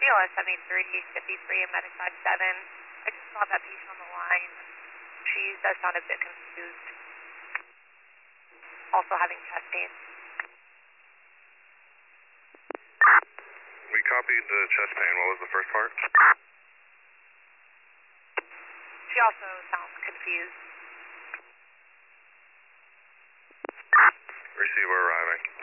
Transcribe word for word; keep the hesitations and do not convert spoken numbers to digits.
L S seventy-three fifty-three and Medic five seven. I just saw that patient on the line. She does sound a bit confused. Also having chest pain. We copied the chest pain. What was the first part? She also sounds confused. Receiver arriving.